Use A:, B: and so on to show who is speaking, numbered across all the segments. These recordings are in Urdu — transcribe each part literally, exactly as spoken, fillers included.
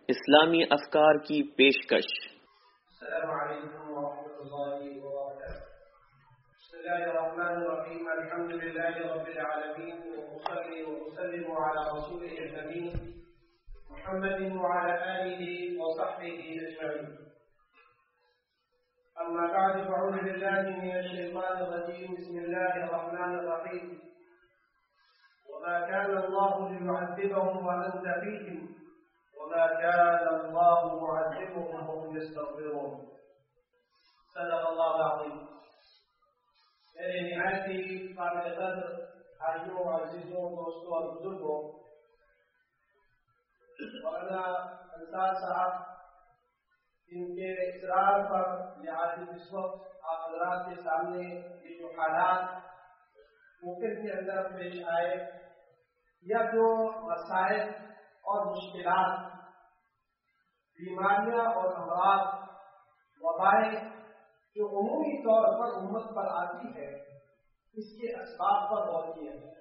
A: اسلامی افکار کی پیشکش۔
B: السلام علیکم ورحمۃ اللہ وبرکاتہ۔ بسم اللہ الرحمن الرحیم، الحمد للہ رب العالمین، وصلی وسلم علی رسولہ الامین محمد وعلی آلہ وصحبہ اجمعین۔ اما بعد فاعوذ باللہ من الشیطان الرجیم، بسم اللہ الرحمن الرحیم۔ وما كان الله ليعذبهم وأنت فيهم وما كان الله معذبهم وهم يستغفرون۔ صدق اللہ العظیم۔ میرے نہایت ہی قابل قدر بھائیوں، عزیزوں، دوستوں اور بزرگوں، مولانا انصار صاحب ان کے اصرار پر لحاظ اس وقت آپ حضرات کے سامنے یہ جو حالات ممکن کے اندر پیش آئے یا جو مسائل اور مشکلات، بیماریاں اور امراض، وبائیں جو عمومی طور پر امت پر آتی ہے، اس کے اسباب پر غور کیا ہے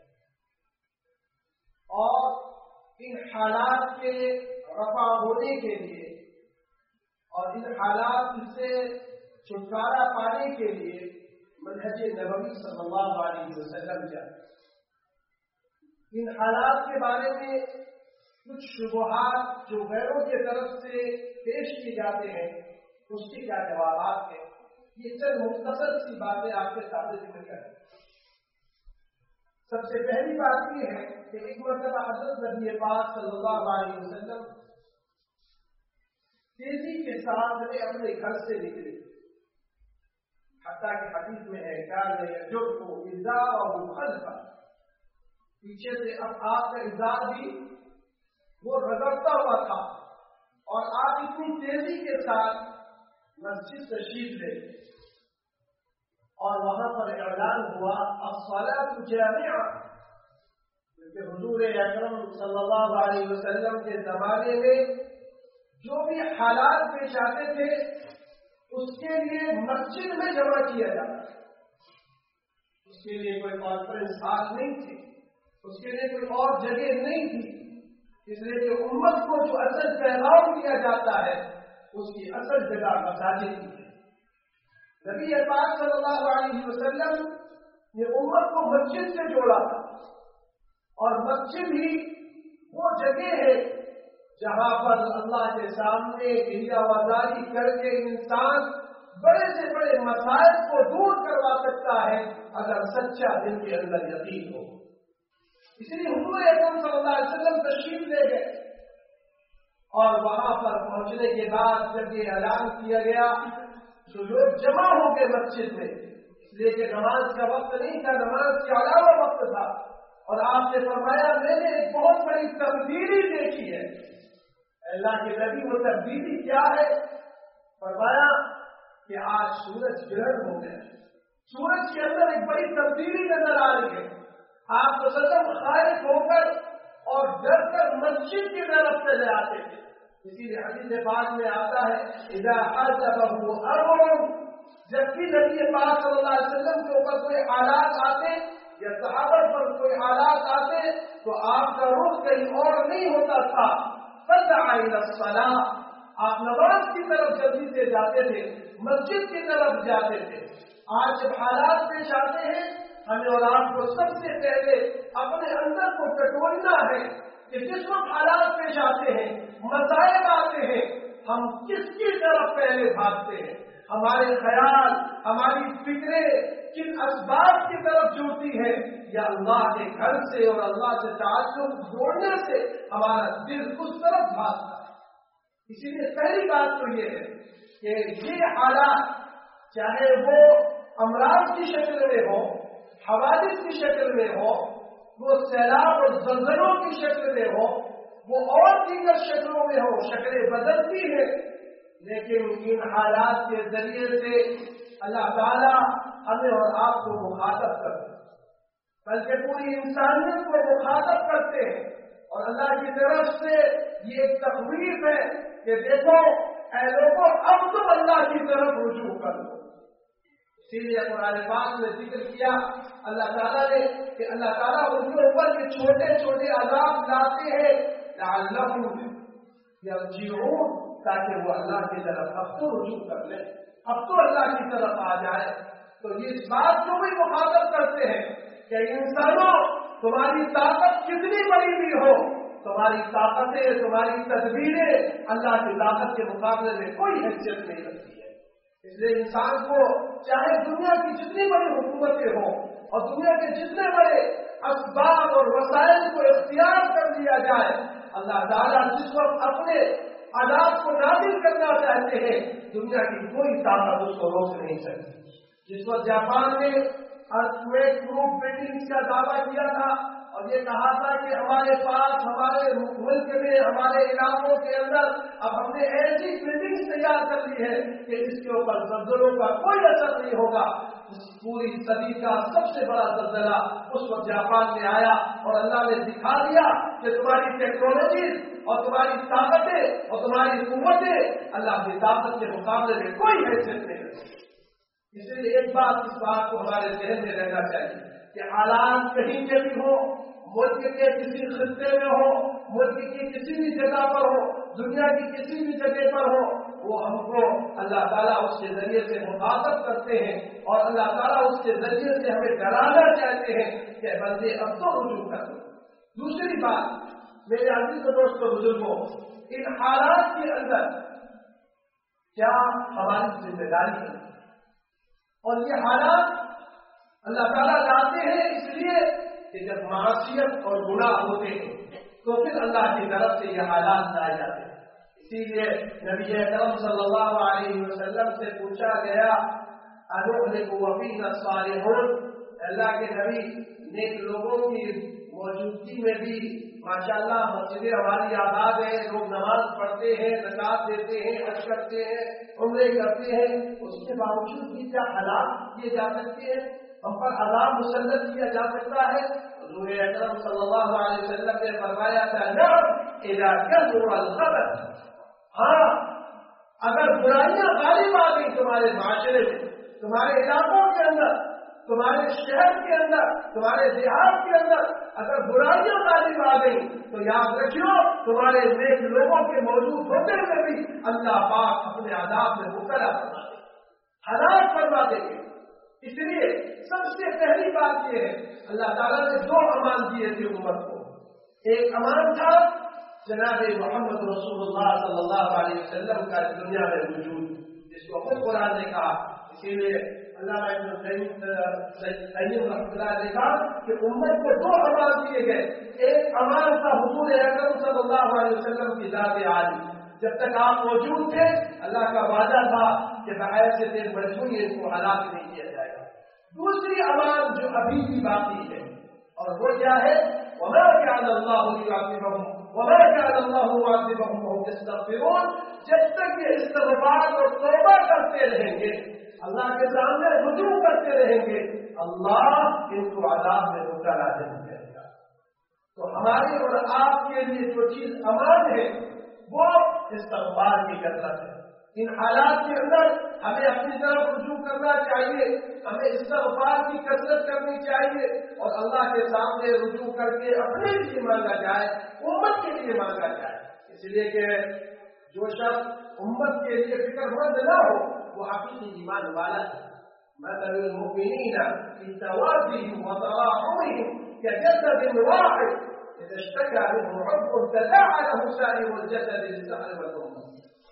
B: اور ان حالات کے رفع ہونے کے لیے اور ان حالات سے چھٹکارا پانے کے لیے منہج نبوی صلی اللہ علیہ وسلم جائے۔ ان حالات کے بارے میں کچھ شبہات جو غیروں کی طرف سے پیش کی جاتے ہیں، اس کے کیا جوابات ہیں، یہ چند مختصر سی باتیں آپ کے سامنے ذکر کریں۔ سب سے پہلی بات یہ ہے کہ ایک مرتبہ حضرت نبی پاک صلی اللہ علیہ وسلم تیزی کے ساتھ میں اپنے گھر سے نکلے، حتیٰ کہ حدیث میں ہے کان یجر ازارہ خلفہ، پیچھے سے اب آپ کا ازار بھی وہ رگڑتا ہوا تھا اور آپ اتنی تیزی کے ساتھ مسجد تشریف لے اور وہاں پر اعلان ہوا الصلاۃ جامعہ، کیونکہ حضور اکرم صلی اللہ علیہ وسلم کے زمانے میں جو بھی حالات پیش آتے تھے اس کے لیے مسجد میں جمع کیا جاتا تھا۔ اس کے لیے کوئی کانفرنس ہال نہیں تھی، اس کے لیے کوئی اور جگہ نہیں تھی، اس لیے کہ امت کو جو اصل پیغام دیا جاتا ہے اس کی اصل جگہ مساجد کی ہے۔ نبی پاک صلی اللہ علیہ وسلم نے امت کو مسجد سے جوڑا تھا اور مسجد ہی وہ جگہ ہے جہاں پر اللہ کے سامنے گریہ وزاری کر کے انسان بڑے سے بڑے مسائل کو دور کروا سکتا ہے اگر سچا دل کے اندر یقین ہو۔ اس لیے حضور اکرم صلی اللہ علیہ وسلم تشریف لے گئے اور وہاں پر پہنچنے کے بعد جب یہ اعلان کیا گیا تو لوگ جمع ہو گئے مسجد میں، اس لیے کہ نماز کا وقت نہیں تھا، نماز کے علاوہ وقت تھا، اور آپ نے فرمایا میں نے ایک بہت بڑی تبدیلی دیکھی ہے۔ اللہ کے نبی وہ تبدیلی کیا ہے؟ فرمایا کہ آج سورج گرہن ہو گیا، سورج کے اندر ایک بڑی تبدیلی نظر آ رہی ہے۔ آپ تو سدم خائف ہو کر اور ڈر کر مسجد کی طرف چلے آتے تھے، اسی لیے حدیث پاک میں آتا ہے اذا حجبه امر، جب بھی نبی پاک صلی اللہ علیہ وسلم کے اوپر کوئی حالات آتے یا صحابہ پر کوئی حالات آتے تو آپ کا رخ کہیں اور نہیں ہوتا تھا، فزع الى الصلاۃ، آپ نماز کی طرف جلدی سے جاتے تھے، مسجد کی طرف جاتے تھے۔ آج جب حالات پیش آتے ہیں ہمیں اور آپ کو سب سے پہلے اپنے اندر کو ٹٹولنا ہے کہ جس وقت حالات پیش آتے ہیں، مسائل آتے ہیں، ہم کس کی طرف پہلے بھاگتے ہیں، ہمارے خیال، ہماری فکریں کن اسباب کی طرف جڑتی ہے، یا اللہ کے گھر سے اور اللہ سے تعلق جوڑنے سے ہمارا دل اس طرف بھاگتا ہے۔ اسی لیے پہلی بات تو یہ ہے کہ یہ حالات چاہے وہ امراض کی شکل میں ہو، حوادث کی شکل میں ہو، وہ سیلاب اور زلزلوں کی شکل میں ہو، وہ اور دیگر شکلوں میں ہو، شکلیں بدلتی ہیں، لیکن ان حالات کے ذریعے سے اللہ تعالیٰ ہمیں اور آپ کو مخاطب کرتے ہیں، بلکہ پوری انسانیت کو مخاطب کرتے ہیں، اور اللہ کی طرف سے یہ ایک تخویف ہے کہ دیکھو اے لوگوں اب تم اللہ کی طرف رجوع کر لو۔ اسی لیے قرآن پاک نے ذکر کیا اللہ تعالیٰ نے کہ اللہ تعالیٰ ان کے اوپر یہ چھوٹے چھوٹے عذاب لاتے ہیں لعلہم यरजिऊन, ताकि वो अल्लाह की तरफ अब तो रुजू कर ले, अब तो अल्लाह की तरफ आ जाए। तो ये इस बात को भी मुखातब करते हैं कि इंसानों, तुम्हारी ताकत कितनी बड़ी भी हो, तुम्हारी ताकतें, तुम्हारी तदबीरें अल्लाह की ताकत के मुकाबले में कोई हैसियत नहीं रखती है। इसलिए इंसान को चाहे दुनिया की जितनी बड़ी हुकूमतें हों और दुनिया के जितने बड़े असबाब और वसाइल को इख्तियार कर लिया जाए, अल्लाह ताला जिस वक्त अपने आजाद को नाजिल करना चाहते हैं, दुनिया की कोई ताकत उसको रोक नहीं सकती। जिस वक्त जापान ने अर्थक्वेक प्रूफ बिल्डिंग्स का दावा किया था और ये कहा था कि हमारे पास, हमारे मुल्क में, हमारे इलाकों के अंदर अब हमने ऐसी बिल्डिंग्स तैयार कर ली है कि इसके ऊपर जल्जलों का कोई असर नहीं होगा। इस पूरी सदी का सबसे बड़ा जल्जला उस वक्त जापान में आया और अल्लाह ने दिखा दिया कि तुम्हारी टेक्नोलॉजी और तुम्हारी ताकतें और तुम्हारी कुव्वतें अल्लाह की ताकत के मुकाबले में कोई हैसियत नहीं रखती। इसलिए एक बात, इस बात को हमारे जहन में रहना चाहिए कि हालात कहीं के भी हो, मुल्क के किसी खित्ते में हो, मुल्क की किसी भी जगह पर हो, दुनिया की किसी भी जगह पर हो, वो हमको अल्लाह ताला उसके जरिए से मुखातब करते हैं और अल्लाह ताला उसके जरिए से हमें डराना चाहते हैं कि बंदे अब तो रुजू कर दो। दूसरी बात, मेरे अजीज दोस्तों बुजुर्गों, इन हालात के अंदर क्या हमारी जिम्मेदारी है? और ये हालात अल्लाह ताला लाते हैं इसलिए कि जब मासियत और गुनाह होते हैं तो फिर अल्लाह की तरफ से ये हालात लाए जाते हैं। इसीलिए नबी अकरम सल्लल्लाहु अलैहि वसल्लम से पूछा गया, अनुहलिकु व फीना सालिहून, अल्लाह के नबी, नेक लोगों की मौजूदगी में भी माशाअल्लाह मस्जिदें हमारी आबाद है, लोग नमाज पढ़ते हैं, ज़कात देते हैं, हज करते हैं, उम्रे करते हैं, उसके बावजूद भी क्या हालात किए जा सकते हैं, हम पर अज़ाब मुसल्लत किया जा सकता है? हुज़ूर अकरम सल्लल्लाहु अलैहि वसल्लम ने फरमाया था, नअम इज़ा कज़ुरल ख़बथ, हाँ, अगर बुराइयां गालिब आ गई तुम्हारे माशरे में, तुम्हारे इलाकों के अंदर, तुम्हारे शहर के अंदर, तुम्हारे देहात के अंदर अगर बुराइयां गालिब आ गई तो याद रखियो, तुम्हारे नेक लोगों के मौजूद होते हुए भी अल्लाह पाक अपने आदाब में मुबतला फरमा देंगे, हलाक फरमा देंगे। इसलिए सबसे पहली बात यह है, अल्लाह ताला ने दो अमान दिए थे उम्मत को। एक अमान था जनाब मोहम्मद रसूलुल्लाह सल्लल्लाहु अलैहि वसल्लम का दुनिया में वजूद, जिसको खुद कुरान ने कहा। इसीलिए अल्लाह ने कहा कि उम्मत को दो अमान दिए गए। एक अमान था हुजूर अकरम सल्लल्लाहु अलैहि वसल्लम की जात आली, जब तक आप मौजूद थे अल्लाह का वादा था कि बगैर से देर मजबूरी इनको हलाक नहीं किया जाएगा। दूसरी अमान जो अभी भी बाकी है, और वो क्या है, वमा कान अल्लाहु लियुअज़्ज़िबहुम वमा कान अल्लाहु मुअज़्ज़िबहुम वहुम यस्तग़फिरून, जब तक ये इस्तिग़फ़ार और तौबा करते रहेंगे, अल्लाह के सामने रुजू करते रहेंगे, अल्लाह इनको अज़ाब में मुब्तला नहीं करेगा। तो हमारे और आपके लिए जो चीज अमान है वो इस्तिग़फ़ार की कसरत है। इन हालात के अंदर हमें अपनी तरफ रुजू करना चाहिए, हमें इस्तिग़फ़ार की कसरत करनी चाहिए और अल्लाह के सामने रुजू करके अपने लिए मांगा जाए, उम्मत के लिए मांगा जाए। इसलिए कि जो शख्स उम्मत के लिए फिक्रमंद न हो वो हकीकी ईमान वाला है। मसलुल मुमिनीना फी तवाद्दिहिम व तराहुमिहिम कजसदिन वाहिद इज़ा इश्तका मिन्हु उज़्वुन तदाअ लहु साइरुल जसदि बिस्सहरि वल हुम्मा।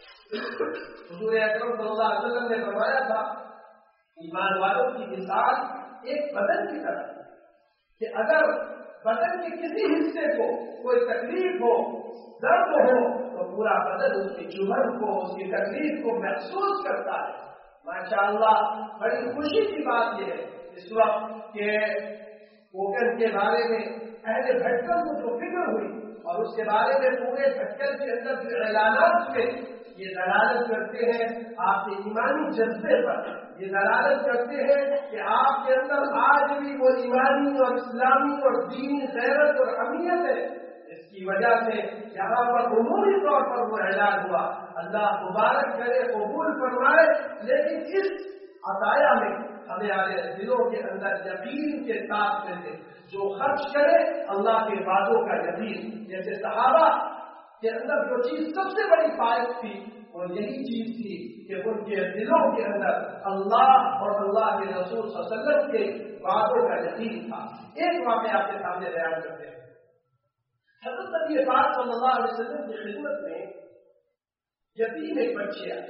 B: हुजूर अकरम सल्लल्लाहु अलैहि वसल्लम ने फरमाया था, ईमान वालों की मिसाल एक बदन की तरह कि अगर बदन के किसी हिस्से को कोई तकलीफ हो, दर्द हो, तो पूरा बदन उसकी चुभन को, उसकी तकलीफ को महसूस करता है। माशाअल्लाह, बड़ी खुशी की बात यह है इस वक्त के पोकन के बारे में अहले भटकल को जो फिक्र हुई और उसके बारे में पूरे भटकल के अंदर जो ऐलानात हुए, ये दलालत करते हैं आपके ईमानी जज्बे पर, ये दलालत करते हैं कि आपके अंदर आज भी वो ईमानी और इस्लामी और दीनी गैरत और अहमियत है। इसकी वजह से यहाँ पर उमूमी तौर पर वो ऐलान हुआ, अल्लाह मुबारक करे, कबूल फरमाए, लेकिन इस अताया में हमें आने दिलों के अंदर यकीन के साथ मिले, जो खर्च करे अल्लाह के वादों का यकीन। जैसे सहाबा کے اندر جو چیز سب سے بڑی فائد تھی وہ یہی چیز تھی کہ ان کے دلوں کے اندر اللہ اور اللہ کے رسول صلی اللہ علیہ وسلم کے وعدوں کا یقین تھا. ایک واقعہ آپ کے سامنے بیان کرتے ہیں. حضرت نبی پاک صلی اللہ علیہ وسلم کی خدمت میں یتیم ایک بچے آئے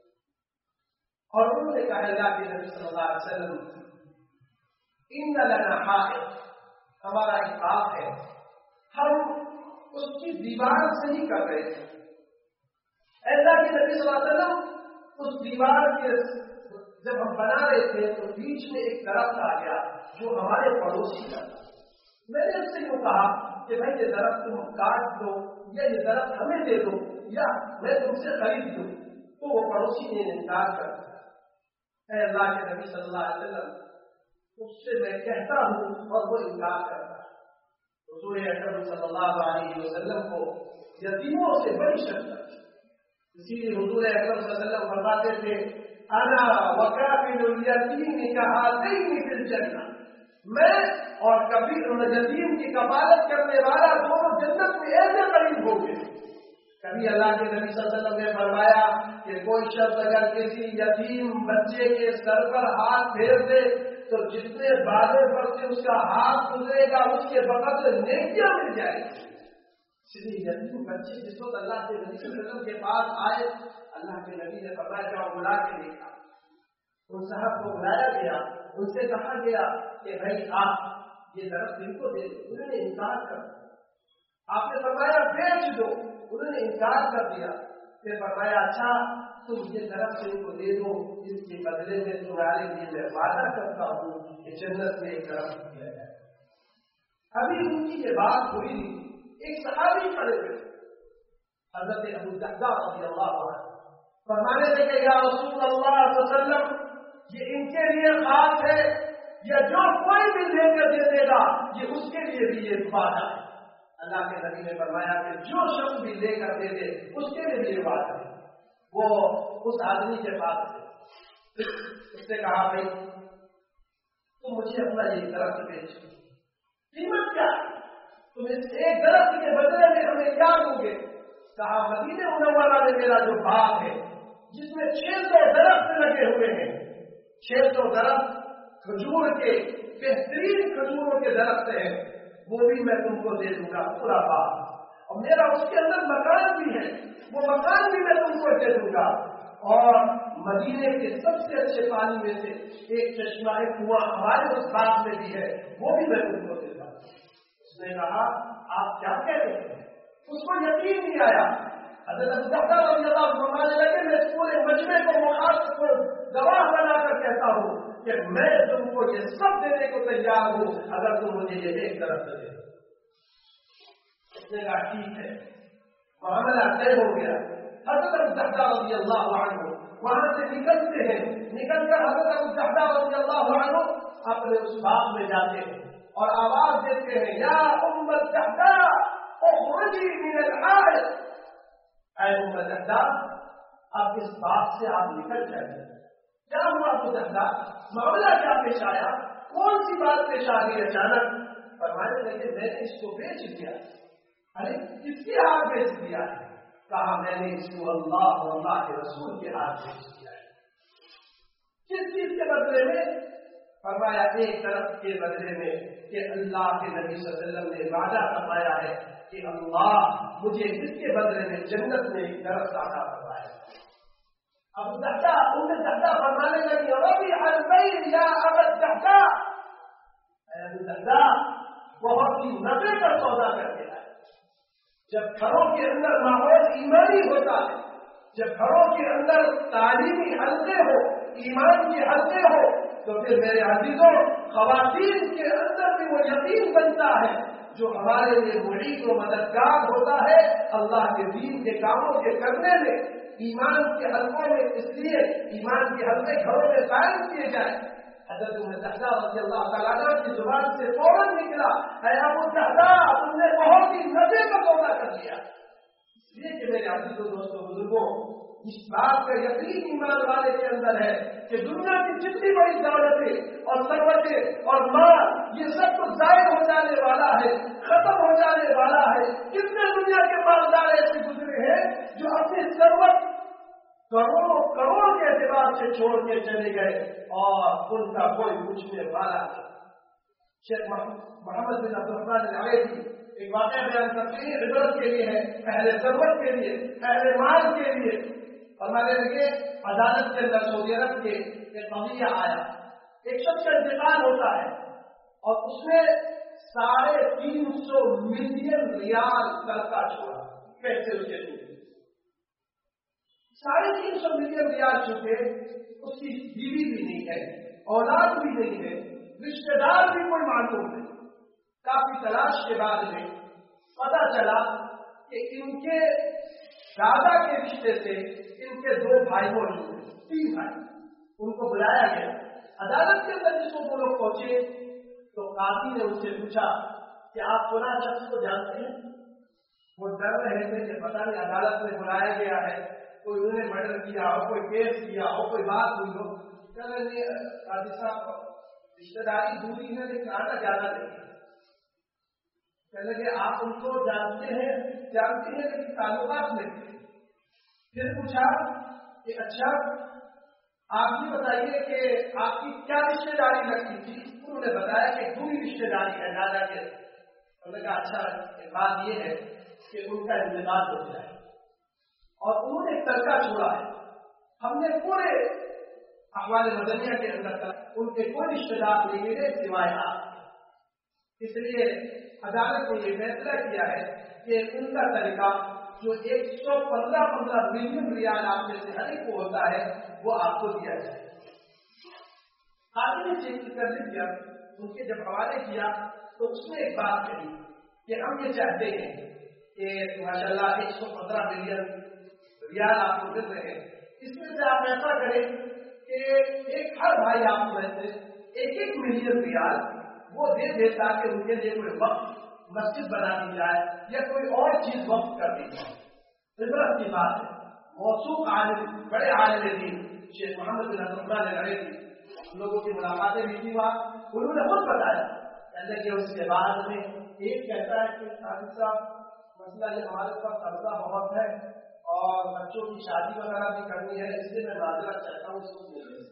B: اور انہوں نے کہا اللہ کے نبی صلی اللہ علیہ وسلم ان لنا حائط، ہمارا ایک باغ ہے، ہم اس کی دیوار سے ہی کر رہے تھے. اللہ کے نبی صلی اللہ علیہ وسلم اس دیوار کے جب ہم بنا رہے تھے تو بیچ میں ایک درخت آ گیا جو ہمارے پڑوسی کا تھا. میں نے اس سے یوں کہا کہ بھائی یہ درخت تم کاٹ دو یا یہ درخت ہمیں دے دو یا میں تم سے خرید دوں. تو وہ پڑوسی نے انکار کر دیا. اے اللہ کے نبی صلی اللہ علیہ وسلم اس سے میں کہتا ہوں اور وہ انکار کرتا ہے. رسول اکرم صلی اللہ علیہ وسلم کو یتیموں سے بڑی شفقت تھی. اسی لیے حضور اکرم صلی اللہ علیہ وسلم فرماتے تھے انا وکافل الیتیم کہاتین فی الجنہ، میں اور کبھی یتیم کی کفالت کرنے والا دونوں جنت میں ایسے قریب ہوں گے. کبھی اللہ کے نبی صلی اللہ علیہ وسلم نے فرمایا کہ کوئی شخص اگر کسی یتیم بچے کے سر پر ہاتھ پھیر دے تو جتنے بادے پر سے اس کا ہاتھ گزرے گا اس کے بغل سے نیکیاں مل جائے گی. اس لیے یتیم بچے جس وقت اللہ کے نبی صلی اللہ علیہ وسلم کے پاس آئے، اللہ کے نبی نے فرمایا جاؤ بلا کے دیکھا. ان صاحب کو بلایا گیا، ان سے کہا گیا کہ بھائی آپ یہ درخت ان کو دے دو. انہوں نے انکار کر دیا. آپ نے فرمایا بیچ دو، انہوں نے انکار کر دیا. پھر فرمایا اچھا تم یہ درخت ان کو دے دو، اس کے بدلے میں تمہارے لیے میں وعدہ کرتا ہوں کہ جنت میں ایک درخت دیا جائے. ابھی ان کی یہ بات ہوئی نہیں، ایک صحابی کھڑے ہوئے حضرت ابو الدرداء رضی اللہ عنہ فرمانے لگے یا رسول اللہ صلی اللہ علیہ وسلم یہ ان کے لیے خاص ہے یا جو کوئی بھی لے کر دے دے گا یہ اس کے لیے بھی یہ وعدہ ہے. اللہ کے نبی نے فرمایا کہ جو شخص بھی لے کر دے دے اس کے لیے یہ وعدہ ہے. وہ اس آدمی کے پاس تھے، اس نے کہا بھائی تم مجھے اپنا یہ درخت بیچ، قیمت کیا ہے؟ تم اس ایک درخت کے بدلے میں ہمیں کیا دوں گے؟ کہا مدینہ منورہ میں میرا جو باغ ہے جس میں چھ سو درخت لگے ہوئے ہیں، چھ سو درخت کھجور کے بہترین کھجوروں کے درخت ہیں، وہ بھی میں تم کو دے دوں گا پورا باغ. اور میرا اس کے اندر مکان بھی ہے، وہ مکان بھی میں تم کو دے دوں گا. اور مدینے کے سب سے اچھے پانی میں سے ایک چشمہ ایک کنواں ہمارے اس باغ میں بھی ہے، وہ بھی میں تم کو دے دوں گا. اس نے کہا آپ کیا کہتے ہیں؟ اس کو یقین نہیں آیا. حضرت ابو الدرداء رضی اللہ عنہ فرمانے لگے میں اس پورے مجمع کو مخاطب کو گواہ بنا کر کہتا ہوں کہ میں تم کو یہ سب دینے کو تیار ہوں اگر تم مجھے یہ ایک طرف سے دے. اس نے کہا ٹھیک ہے، معاملہ طے ہو گیا. حضرت ابو الدرداء رضی اللہ عنہ وہاں سے نکلتے ہیں، نکل کر حضرت ابو الدرداء رضی اللہ عنہ اپنے اس باغ میں جاتے ہیں اور آواز دیتے ہیں یا ام الدرداء اخرجی من الحائط. اے ام الدرداء اب اس باغ سے آپ نکل جائیں. کیا ہوا ابو الدرداء؟ معاملہ کیا پیش آیا؟ کون سی بات پیش آ گئی اچانک؟ فرمانے لگے میں نے اس کو بیچ دیا. ارے کس کے ہاتھ بیچ دیا ہے؟ کہا میں نے اس کو اللہ اور اللہ کے رسول کے ہاتھ بیچ دیا ہے. کس چیز کے بدلے میں؟ فرمایا ایک طرف کے بدلے میں کہ اللہ کے نبی صلی اللہ علیہ وسلم نے وعدہ فرمایا ہے کہ اللہ مجھے اس کے بدلے میں جنت میں ایک درخت عطا فرمائے. اب الدرداء ام الدرداء فرمانے لگی ربی البیع یا ابا الدرداء، اے ابو الدرداء بہت ہی نفع کا سودا کر کے آئے. جب گھروں کے اندر ماحول ایمانی ہوتا ہے، جب گھروں کے اندر تعلیمی حلقے ہو، ایمان کے حلقے ہو، تو پھر میرے عزیزوں خواتین کے اندر بھی وہ یقین بنتا ہے جو ہمارے لیے معید و مددگار ہوتا ہے اللہ کے دین کے کاموں کے کرنے میں، ایمان کے حلقوں میں. اس لیے ایمان کے حلقے گھروں میں قائم کیے جائیں. حضرت ام الدرداء رضی اللہ تعالیٰ عنہ کی زبان سے فوراً نکلا اے ابو الدرداء تم نے بہت ہی نفع کا سودا کر لیا. اس لیے کہ میرے عزیزوں دوستوں بزرگوں اس بات کا یقین ایمان والے کے اندر ہے کہ دنیا کی جتنی بڑی دولتیں اور ثروتیں اور مال یہ سب کچھ ضائع ہو جانے والا ہے، ختم ہو جانے والا ہے۔ کتنے دنیا کے مالدار ایسے گزرے ہیں جو اپنی ثروت کروڑوں کروڑ کے اعتبار سے چھوڑ کے چلے گئے اور ان کا کوئی پوچھنے والا نہیں۔ شیخ محمد بن عبد الرحمن العلیہ ایک واقعہ بیان کرتے ہیں، عبرت کے لیے ہے، اہل ضرورت کے لیے، اہل مال کے لیے۔ ہمارے لگے عدالت کے اندر سعودی عرب کے ایک قضیہ آیا، ایک شخص کا انتقال ہوتا ہے اور اس نے ساڑھے تین سو ملین ریال صدقہ چھوڑا، پیسے اس کے چھوٹے ساڑھے تین سو ملین ریال چھوٹے، اس کی بیوی بھی نہیں ہے، اولاد بھی نہیں ہے، رشتے دار بھی کوئی معلوم نہیں۔ کافی تلاش کے بعد میں پتا چلا کہ ان کے دادا کے رشتے سے ان کے دو بھائی موجود ہیں، تین بھائی۔ ان کو بلایا گیا عدالت کے اندر، جس کو وہ لوگ پہنچے تو قاضی نے ان سے پوچھا کہ آپ فلاں شخص کو جانتے ہیں؟ وہ ڈر رہے تھے کہ پتہ نہیں عدالت میں بلایا گیا ہے، کوئی انہوں نے مرڈر کیا ہو، کوئی کیس کیا ہو، کوئی بات ہوئی ہو۔ کہہ رہے قاضی صاحب رشتے داری دوری ہے لیکن آنا زیادہ نہیں ہے۔ کہنے لگے آپ ان کو جانتے ہیں جانتے ہیں لیکن تعلقات نہیں۔ پھر پوچھا کہ اچھا آپ یہ بتائیے کہ آپ کی کیا رشتے داری لگتی تھی؟ انہوں نے بتایا کہ دوری رشتے داری ہے دادا کے۔ انہوں نے کہا اچھا بات یہ ہے کہ ان کا انتقال ہو گیا ہے اور انہوں نے ایک ترکہ چھوڑا ہے، ہم نے پورے احوال مدنیہ کے اندر تک ان کے کوئی رشتے دار نہیں ملے سوائے آپ۔ اس لیے عدالت نے یہ فیصلہ کیا ہے کہ ان کا طریقہ جو ایک سو پندرہ پندرہ ملین ریال آپ میں سے ہر ایک کو ہوتا ہے وہ آپ کو دیا جائے۔ قاضی نے چیک کر دیا، ان کے جب حوالے کیا تو اس نے ایک بات کہی کہ ہم یہ چاہتے ہیں کہ ماشاء اللہ ایک سو پندرہ ملین ریال آپ کو مل رہے ہیں، اس میں سے آپ ایسا کریں کہ ایک ہر بھائی آپ میں سے ایک ایک ملین ریال وہ دے دے تاکہ ان کے لیے کوئی وقت مسجد بنا دی جائے یا کوئی اور چیز وقت کر دی جائے۔ عبرت کی بات ہے، موثوق عالم بڑے عالم دین شیخ محمد بن عبد الرحمن العلیہ ہم لوگوں کی ملاقاتیں بھی تھی وہاں، انہوں نے خود بتایا کہنے کہ اس کے بعد میں ایک کہتا ہے کہ قاضی صاحب مسئلہ یہ ہمارے پاس قرضہ بہت ہے اور بچوں کی شادی وغیرہ بھی کرنی ہے، اس لیے میں معذرت چاہتا ہوں، اس کو نہیں دے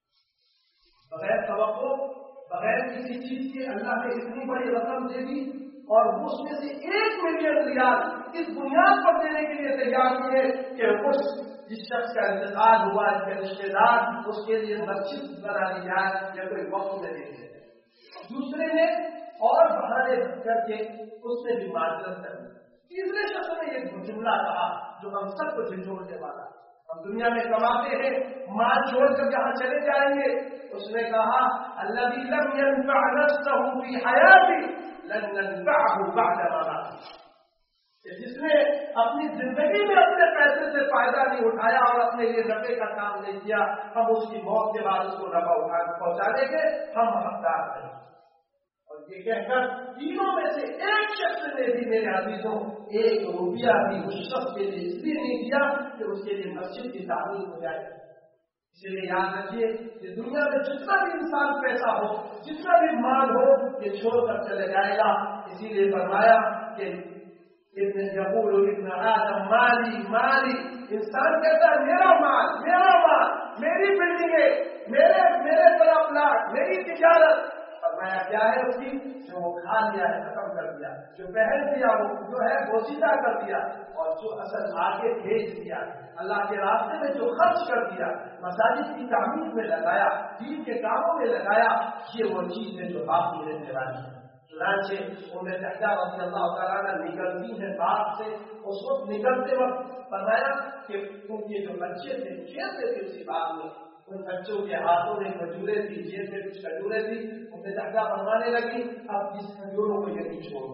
B: سکتا۔ بغیر توقع بغیر کسی چیز کے اللہ نے اتنی بڑی رقم دے دی اور وہ اس میں سے ایک ملین ریال اس بنیاد پر دینے کے لیے تیار ہوئے کہ اس جس شخص کا انتقال ہوا اس کے رشتے دار اس کے لیے مسجد بنا دی جائے یا کوئی وقت میں دے دے۔ دوسرے نے اور بہانے کر کے اس نے بھی معذرت کر دی۔ تیسرے شخص نے ایک جملہ کہا جو ہم سب کو جھنجھوڑنے والا، ہم دنیا میں کماتے ہیں مال چھوڑ کر جہاں چلے جائیں گے، اس نے کہا الذی لم ينفع نفسه في حیاته لن ينفعه بعد مماته، کہ جس نے اپنی زندگی میں اپنے پیسے سے فائدہ نہیں اٹھایا اور اپنے لیے نفع کا کام نہیں کیا، ہم اس کی موت کے بعد اس کو نفع اٹھا پہنچانے کے ہم حقدار نہیں۔ اور یہ کہہ کر تینوں میں سے ایک شخص نے بھی میرے عزیزوں ایک روپیہ بھی اس شخص کے لیے اس لیے نہیں دیا کہ اس کے لیے مسجد کی تعمیر ہو جائے۔ اس لیے یاد رکھیے کہ دنیا میں جتنا بھی انسان پیسہ ہو، جتنا بھی مال ہو، یہ چھوڑ کر چلے جائے گا۔ اسی لیے فرمایا کہ ابن یقول ابن آدم مالی مالی، انسان کہتا ہے میرا مال میرا مال، میری بلڈنگیں، میرے میرے طرح پلاٹ، میری تجارت۔ فرمایا کیا ہے اس کی؟ جو وہ کھا لیا ہے، ختم کر دیا، جو پہن دیا وہ جو ہے بوسیدہ کر دیا، اور جو اصل آگے بھیج دیا، اللہ کے راستے میں جو خرچ کر دیا، مساجد کی تعمیر میں لگایا، دین کے کاموں میں لگایا، یہ وہ چیز ہے جو باقی رہنے والی ہے۔ چنانچہ ام سعدہ رضی اللہ تعالیٰ عنہ نکلتی ہے باغ سے، اس وقت نکلتے وقت فرمایا کہ ان کے جو بچے تھے کھیلتے تھے اسی باغ میں، ان بچوں کے ہاتھوں میں کھجوریں تھی، جیب میں کچھ کھجوریں تھی، ام سعدہ فرمانے لگی اب اس کھجوروں کو یہی چھوڑو،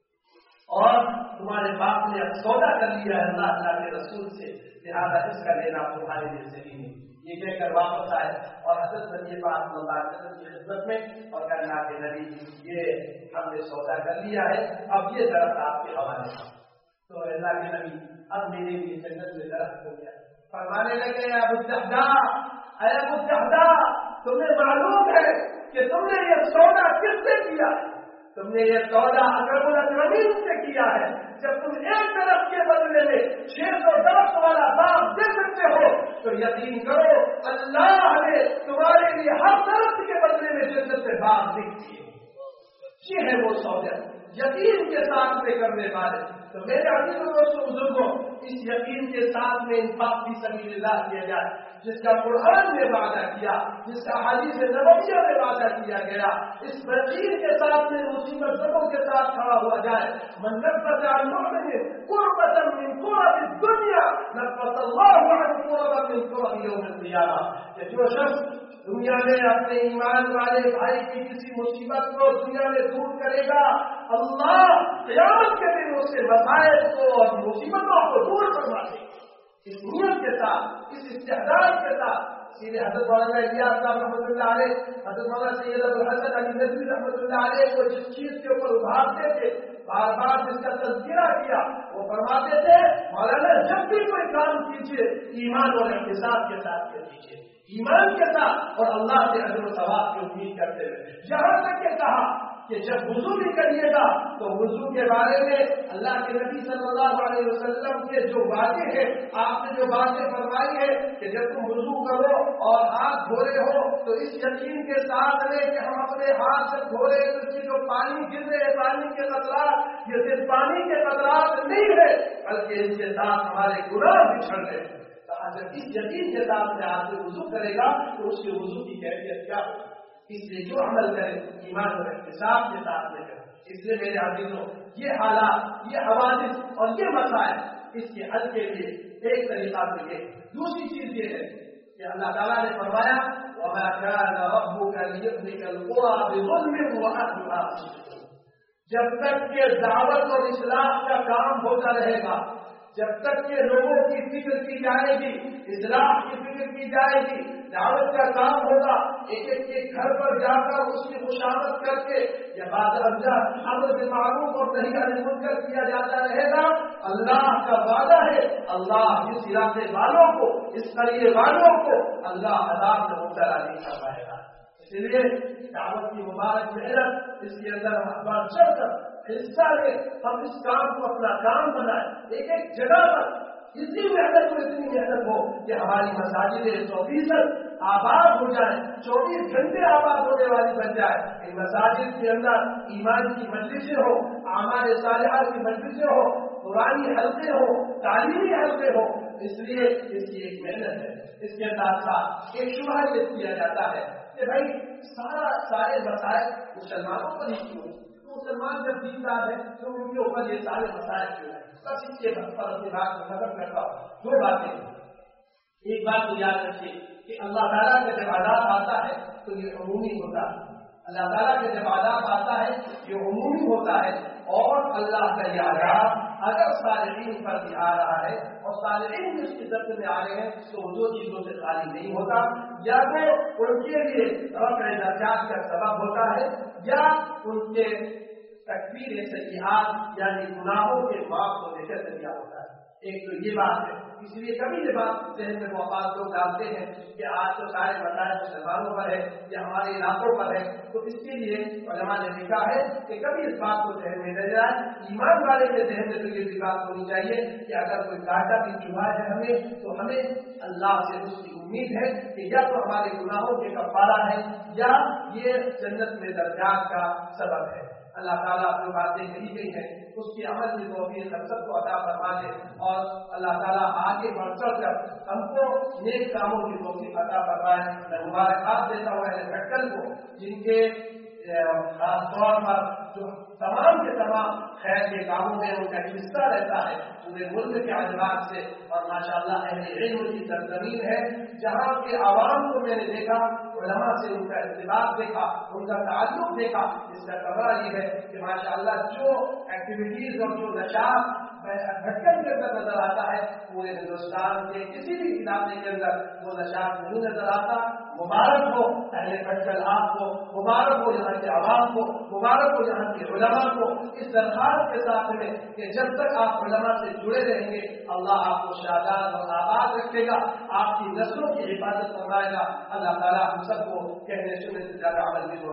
B: اور تمہارے باپ نے اب سودا کر لیا ہے اللہ اللہ کے رسول سے، لہٰذا اس کا لینا تمہارے لیے صحیح نہیں۔ یہ کہہ کر واپس آئے اور حضرت نبی پاک صلی اللہ علیہ وسلم کی خدمت میں اور کہنا کہ نبی یہ ہم نے سودا کر لیا ہے، اب یہ درخت آپ کے حوالے ہے۔ تو اللہ کے نبی اب میرے لیے جنت میں درخت ہو گیا. فرمانے لگے اے ابو الدرداء, اے ابو الدرداء, تمہیں معلوم ہے کہ تم نے یہ سودا کس سے کیا ہے؟ تم نے یہ سودا اکرم الاکرمین سے کیا ہے. جب تم ایک درخت کے بدلے میں چھ سو درخت والا باغ دے سکتے ہو تو یقین کرو اللہ نے تمہارے لیے ہر درخت کے بدلے میں جنت سے باغ لکھ دیے. یہ ہے وہ سودا یقین کے ساتھ میں کرنے والے. تو میرے عزیزوں دوستوں بزرگوں, اس یقین کے ساتھ میں انفاق فی سبیل اللہ کیا جائے, جس کا قرآن نے وعدہ کیا, جس کا حدیث نبویہ میں وعدہ کیا گیا. اس یقین کے ساتھ میں مصیبت زدوں کے ساتھ کھڑا ہوا جائے. من نفس عن مؤمن قربة من قرب الدنيا نفس الله عن قربة من قرب يوم القيامة. کہ جو شخص دنیا میں اپنے ایمان والے بھائی کی کسی مصیبت کو دنیا میں دور کرے گا, اللہ قیامت کے دن اس سے مسائل کو اور مصیبتوں کو دور کروا دے. اس نیت کے ساتھ, اس استعداد کے ساتھ. سیدھے حضرت مولانا الیاس صاحب رحمۃ اللہ علیہ, حضرت مولانا سید ابو الحسن علی ندوی رحمۃ اللہ علیہ کو جس چیز کے اوپر ابھارتے تھے, بار بار جس کا تذکرہ کیا, وہ فرماتے تھے مولانا جب بھی کوئی کام کیجیے ایمان اور احتساب کے ساتھ کیجیے, ایمان کے ساتھ اور اللہ سے اجر و ثواب کی امید کرتے ہوئے. یہاں تک کہ کہا کہ جب وضو بھی کریے گا تو وضو کے بارے میں اللہ کے نبی صلی اللہ علیہ وسلم کے جو باتیں ہیں, آپ نے جو باتیں فرمائی ہے کہ جب تم وضو کرو اور ہاتھ دھو رہے ہو تو اس یقین کے ساتھ میں کہ ہم اپنے ہاتھ سے دھو رہے ہیں تو اس کی جو پانی گر رہے ہیں, پانی کے قطرات, یہ صرف پانی کے قطرات نہیں ہے بلکہ اس کے ساتھ ہمارے گناہ بچھڑ رہے ہیں. جب اس یقین کے ساتھ میں آپ سے وضو کرے گا تو اس کے وضو کی کیفیت کیا ہوگی؟ اس لیے جو عمل کرے ایمان اور احتساب کے ساتھ میں کرے. اس لیے میرے عزیزوں, یہ حالات, یہ حوادث اور یہ مسائل, اس کے حل کے لیے ایک طریقہ تو یہ. دوسری چیز یہ ہے کہ اللہ تعالیٰ نے فرمایا وَمَا كَانَ رَبُّكَ لِيُهْلِكَ الْقُرَىٰ بِظُلْمٍ وَأَهْلُهَا مُصْلِحُونَ. جب تک کہ دعوت اور اصلاح کا کام ہوتا رہے گا, جب تک کہ لوگوں کی فکر کی جائے گی, اصلاح کی فکر کی جائے گی, دعوت کا کام ہوگا, ایک ایک کے گھر پر جا کر اس کی خوشامد کر کے یا بعد امر بالمعروف اور نہی عن المنکر کیا جاتا رہے گا, اللہ کا وعدہ ہے اللہ اس علاقے والوں کو, اس قریے والوں کو اللہ عذاب میں مبتلا نہیں کروائے گا. اس لیے دعوت کی مبارک محنت, اس کے اندر ہم بار چڑھ کر حصہ لیں, ہم اس کام کو اپنا کام بنائیں. ایک ایک جگہ پر اتنی محنت کو اتنی محنت ہو کہ ہماری مساجدیں سو فیصد آباد ہو جائیں, چوبیس گھنٹے آباد ہونے والی بن جائے. ان مساجد کے اندر ایمان کی مجلسیں ہو, اعمال صالحہ کی مجلسیں ہو, قرآنی حلقے ہو, تعلیمی حلقے ہو. اس لیے اس کی ایک محنت ہے. اس کے ساتھ ساتھ ایک شبہ یہ کیا جاتا ہے کہ بھائی سارا سارے مسائل مسلمانوں پر ہی کیوں, مسلمان جب دیندار ہے تو ان کے اوپر یہ سارے مسائل کیوں ہیں. بس اس کے پر اپنی بات کو ختم کرتا ہوں. دو باتیں. ایک بات تو یاد رکھیے کہ اللہ تعالیٰ کا جب عذاب آتا ہے تو یہ عمومی ہوتا ہے. اللہ تعالیٰ کا جب عذاب آتا ہے یہ عمومی ہوتا ہے, اور اللہ کا یہ عذاب اگر صالحین پر بھی آ رہا ہے اور صالحین بھی اس کی ضبط میں آ رہے ہیں تو وہ دو چیزوں سے خالی نہیں ہوتا. یا تو ان کے لیے رفع درجات کا سبب ہوتا ہے, یا ان کے تکفیر سیئات یعنی گناہوں کے معاف ہونے کا ذریعہ ہوتا ہے. ایک تو یہ بات ہے. اس لیے کبھی یہ بات ذہن میں وفات لوگ ڈالتے ہیں کہ آج تو سارے مسائل مسلمانوں پر ہے یا ہمارے علاقوں پر ہے, تو اس کے لیے علماء نے لکھا ہے کہ کبھی اس بات کو ذہن میں نہ جائے. ایمان والے کے ذہن میں تو یہ بھی بات ہونی چاہیے کہ اگر کوئی گاٹا بھی چبھا ہے ہمیں تو ہمیں اللہ سے اس کی امید ہے کہ یا تو ہمارے گناہوں کے کفارہ ہے یا یہ جنت میں درجات کا سبب ہے. اللہ تعالیٰ جو باتیں کہی گئی ہیں اس کی عمل کی توفیق ہم سب کو عطا فرما دے, اور اللہ تعالیٰ آگے بڑھ چڑھ کر ہم کو نیک کاموں کی توفیق عطا فرمائے. میں مبارکباد دیتا ہوں اہل بھٹکل کو, جن کے خاص طور پر جو تمام کے تمام خیر کے کاموں میں ان کا حصہ رہتا ہے پورے ملک کے اعتبار سے. اور ماشاءاللہ اہل علم کی سرزمین ہے جہاں کے عوام کو میں نے دیکھا, علماء سے ان کا ارتباط دیکھا, ان کا تعلق دیکھا. اس کا خبر یہ ہے کہ ماشاءاللہ جو ایکٹیویٹیز اور جو نشاط بھٹکل کے اندر نظر آتا ہے پورے ہندوستان کے کسی بھی علاقے کے اندر وہ نشاط نہیں نظر آتا. مبارک ہو اہل پنچل آپ کو، مبارک ہو یہاں کے عوام کو، مبارک ہو یہاں کے علماء کو، اس درخواست کے ساتھ میں کہ جب تک آپ علماء سے جڑے رہیں گے اللہ آپ کو شاداب اور آباد رکھے گا، آپ کی نسلوں کی حفاظت فرمائے گا۔ اللہ تعالیٰ ہم سب کو کہنے سننے سے زیادہ عمل بھی